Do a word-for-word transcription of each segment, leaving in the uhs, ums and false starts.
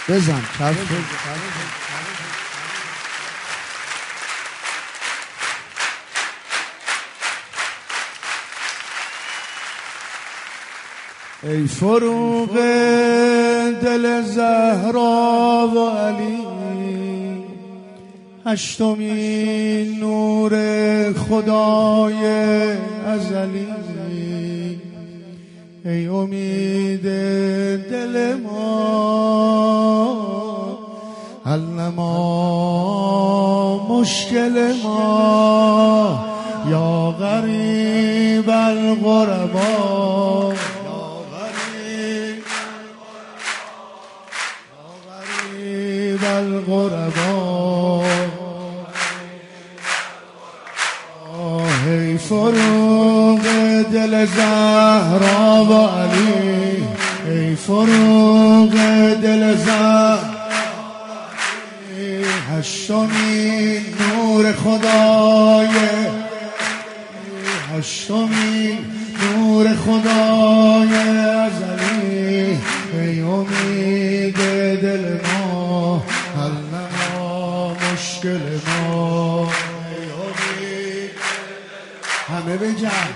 بزن کف ای فروغ دل زهرا و علی، هشتمین نور خدای ازلی، ای امید دل ما، حل نما مشکل ما، یا غریب الغربا، الغربا. ای فروغ دل زهرا و علی، ای فروغ دل زهرا، هشتمین نور خدای، هشتمین نور خدای ازلی، ای امید دل ما، حل نما مشکل ما، ای امید همه بجن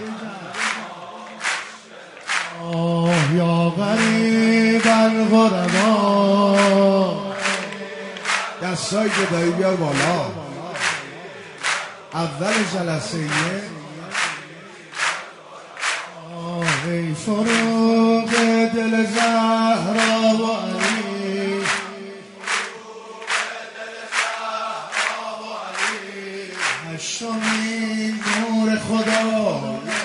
آه یا غریب الغربا. دستای گدایی بیار بالا. اول جلسه آه ای فروغ دل زهرا و علی، هشتمین نور خدا،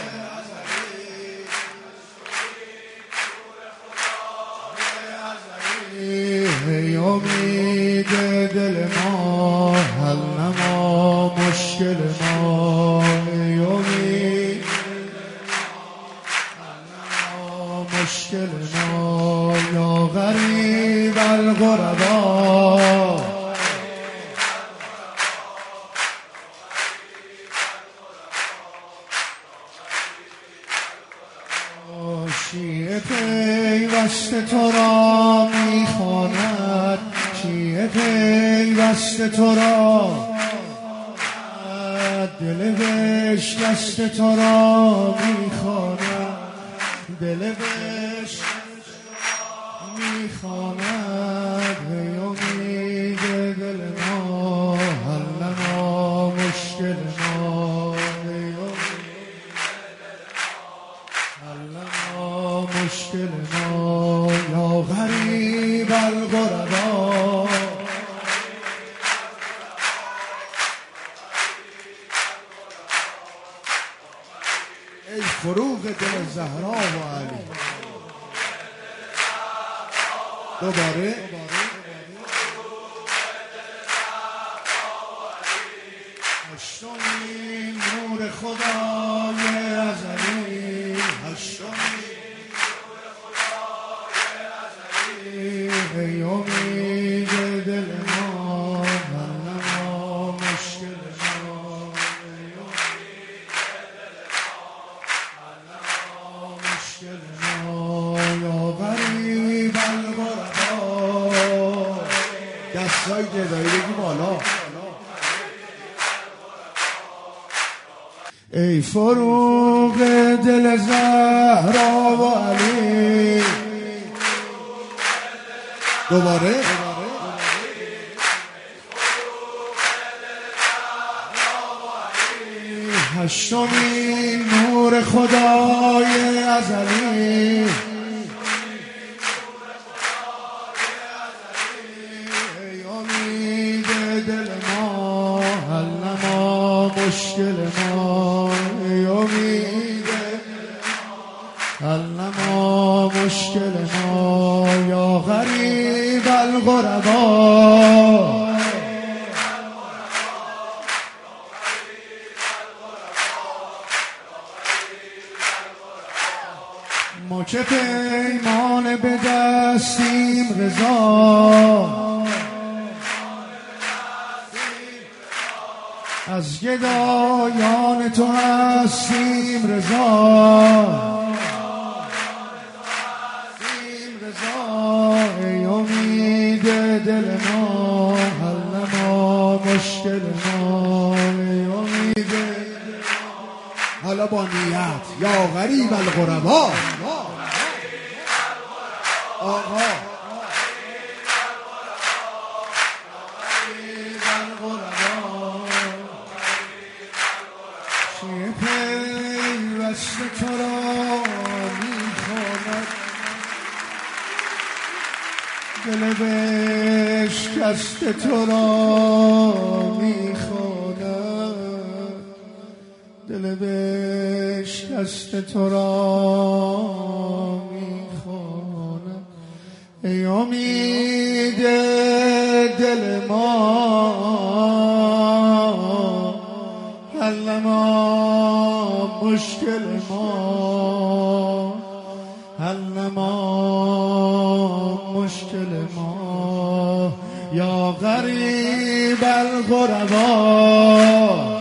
ای امید دل ما، حل نما مشکل ما، ای امید حل نما مشکل ما، یا غریب الغربا. شیعه پیوسته تو را میخواند، شیعه پیوسته تو را، دل بشکسته تو را میخواند، دل بشکسته میخواند، ای امید دل ما، حل نما مشکل ما، ای مشکل ما، یا غریب الغربا. ای فروغ دل زهرا و علی. دوباره هشتمین نور خدای ازلی، هشتمین ای امید دل ما، حل نما مشکل ما، ای امید دل ما، حل نما مشکل ما، یا غریب الغربا. دستای گدایی بگی بالا. ای فروغ دل زهرا و علی. دوباره هشتمین نور خدای ازلی، ای امید دل ما، حل نما مشکل ما، ای امید حل نما مشکل ما، یا غریب الغربا. ما که پیمان به دستیم رضا، از گدایان تو هستیم رضا، ای امید دل ما، حل ما مشکل ما، ای امید حالا با نیت یا غریب الغربا آقا چه پیوسته تو را میخواند، دل بشکسته تو را میخواند، دل بشکسته تو را میخواند. ای امید دل ما، حل ما مشکل ما، حل ما مشکل ما، یا غریب الغربا.